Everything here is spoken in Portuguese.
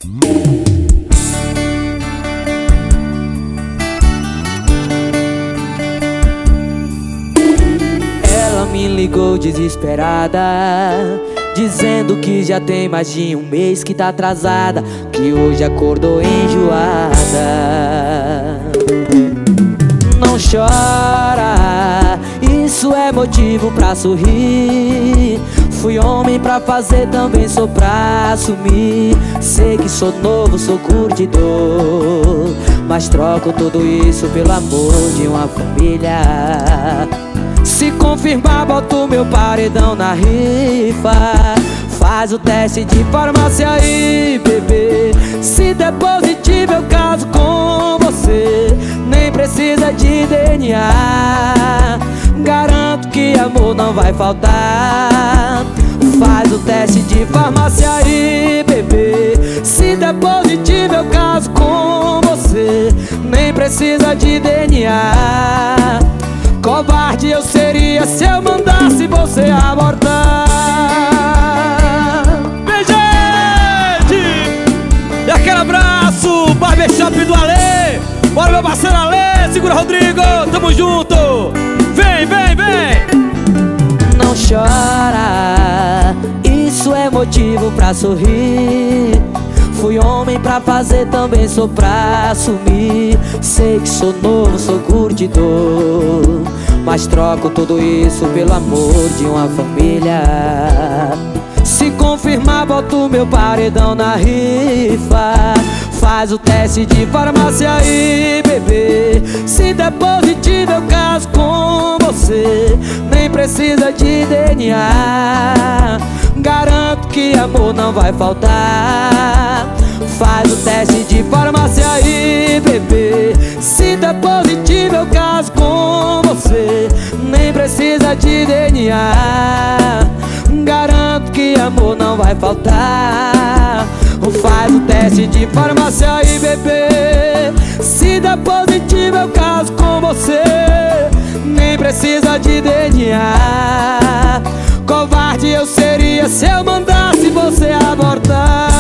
Ela me ligou desesperada, dizendo que já tem mais de um mês que tá atrasada, que hoje acordou enjoada. Não chora, isso é motivo pra sorrir. Fui homem pra fazer, também sou pra assumir. Sei que sou novo, sou curtidor, mas troco tudo isso pelo amor de uma família. Se confirmar, boto meu paredão na rifa. Faz o teste de farmácia aí, bebê. Se der positivo, eu caso com você. Nem precisa de DNA, garanto que amor não vai faltar. Faz o teste de farmácia aí, bebê. Se der positivo, eu caso com você. Nem precisa de DNA. Covarde eu seria se eu mandasse você abortar. Vem, gente! E aquele abraço, barbershop do Alê. Bora, meu parceiro Alê, segura Rodrigo, tamo junto. Vem, vem, vem! Não chora, isso é motivo pra sorrir. Fui homem pra fazer, também sou pra assumir. Sei que sou novo, sou curtidor, mas troco tudo isso pelo amor de uma família. Se confirmar, boto meu paredão na rifa. Faz o teste de farmácia aí, bebê. Se der positivo, eu caso com você. Nem precisa de DNA, garanto que amor não vai faltar. Faz o teste de farmácia aí, bebê. Se der positivo, eu caso com você. Nem precisa de DNA, garanto que amor não vai faltar. Faz o teste de farmácia aí, bebê. Se der positivo, eu caso com você. Nem precisa de DNA. Covarde eu seria se eu mandasse você abortar.